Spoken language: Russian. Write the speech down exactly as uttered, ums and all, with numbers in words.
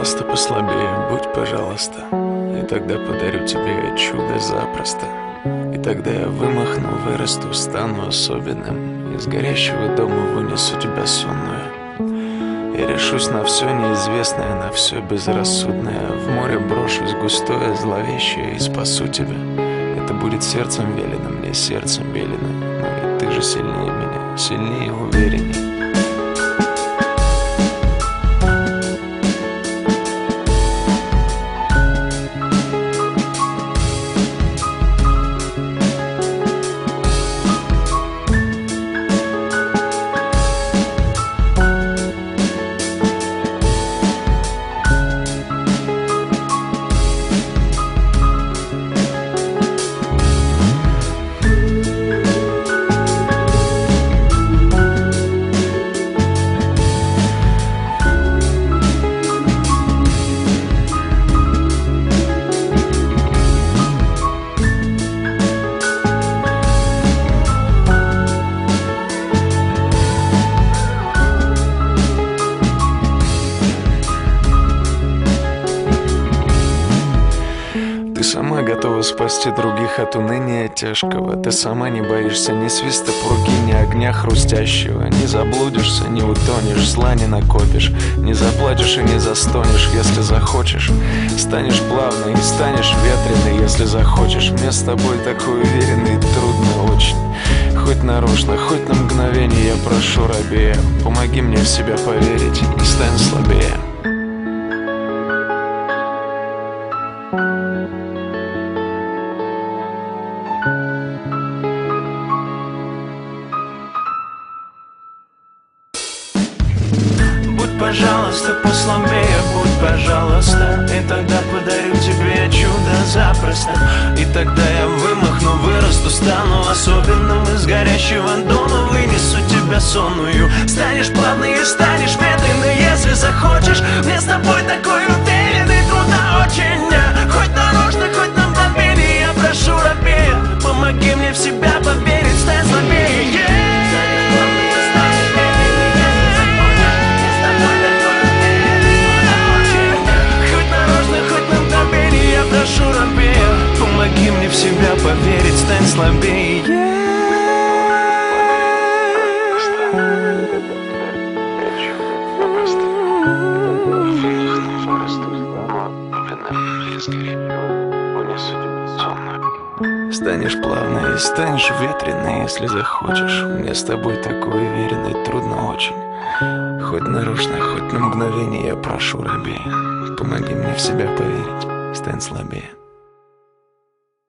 пожалуйста, послабее, будь, пожалуйста. И тогда подарю тебе чудо запросто. И тогда я вымахну, вырасту, стану особенным. Из горящего дома вынесу тебя сонную. Я решусь на все неизвестное, на все безрассудное. В море брошусь густое, зловещее и спасу тебя. Это будет сердцем велено, мне сердцем велено. Но и ты же сильнее меня, сильнее и увереннее. Ты сама готова спасти других от уныния тяжкого. Ты сама не боишься ни свиста пурги, ни огня хрустящего. Не заблудишься, не утонешь, зла не накопишь. Не заплачешь и не застонешь, если захочешь. Станешь плавной и станешь ветреной, если захочешь. Мне с тобой такой уверенный, трудно очень. Хоть нарочно, хоть на мгновение я прошу рабея, помоги мне в себя поверить и стань слабее. Будь, пожалуйста, послабее, будь, пожалуйста. И тогда подарю тебе чудо запросто. И тогда я вымахну, вырасту, стану особенным. Из горящего дома вынесу тебя сонную. Станешь плавной и станешь медленной, если захочешь. Мне с тобой такой уверенный, трудно очень. Хоть нарочно, хоть на мгновение я прошу рабея, помоги мне в себя поверить, стань слабее. Прошу рабея, помоги мне в себя поверить, стань слабее. Станешь плавной и станешь ветреной, если захочешь. Мне с тобой такой уверенный, трудно очень. Хоть нарочно, хоть на мгновение я прошу рабея, помоги мне в себя поверить, стань слабее.